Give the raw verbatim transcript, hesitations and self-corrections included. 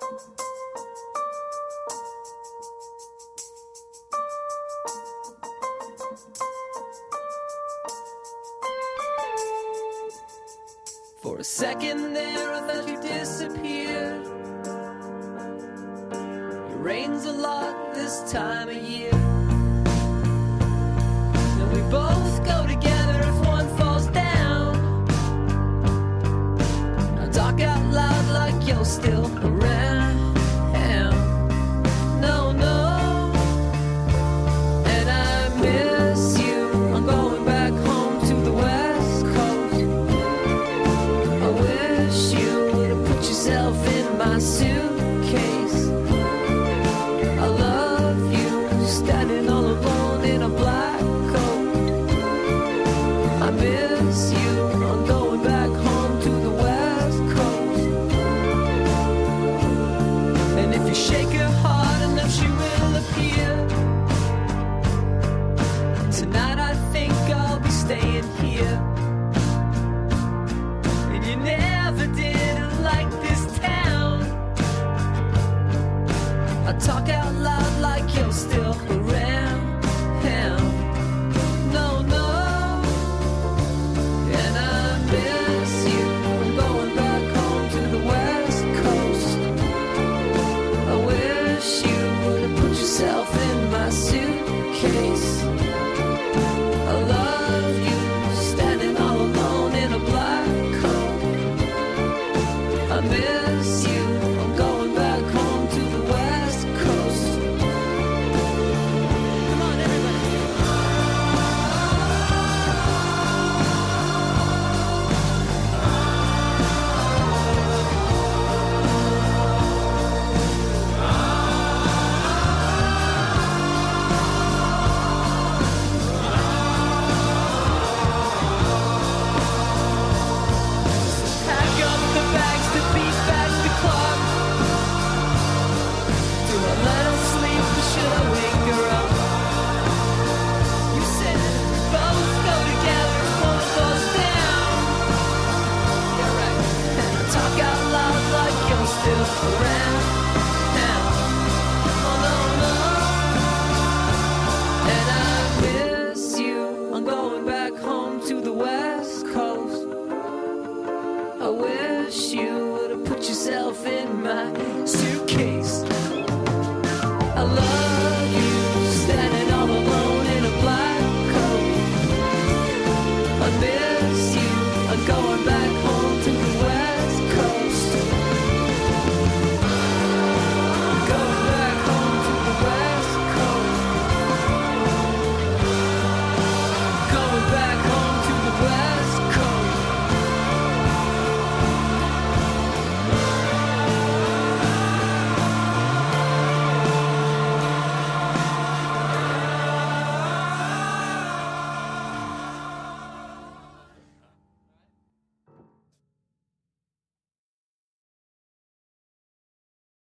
For a second there I thought you disappeared. It rains a lot this time of year, and we both go together if one falls down. I talk out loud like you're still around. No, no, and I miss you. I'm going back home to the West Coast. I wish you would have put yourself in my suitcase. I love you, standing all alone in a black coat. I miss you, I'm going back home to the West Coast. And if you shake her hard enough, she will appear. Tonight I think I'll be staying here. And you never did like this town. I talk out loud like you're still around. No, no, and I miss you. I'm going back home to the West Coast. I wish you would have put yourself in my suitcase. I love you, standing all alone in a black coat. I miss you, I'm going back home to the West Coast. Come on, everybody. Pack up the bags to beat back the clock. Do I let her sleep or should I wake her up? You said both go together if one falls down. Yeah, right. And I talk out loud like you're still around.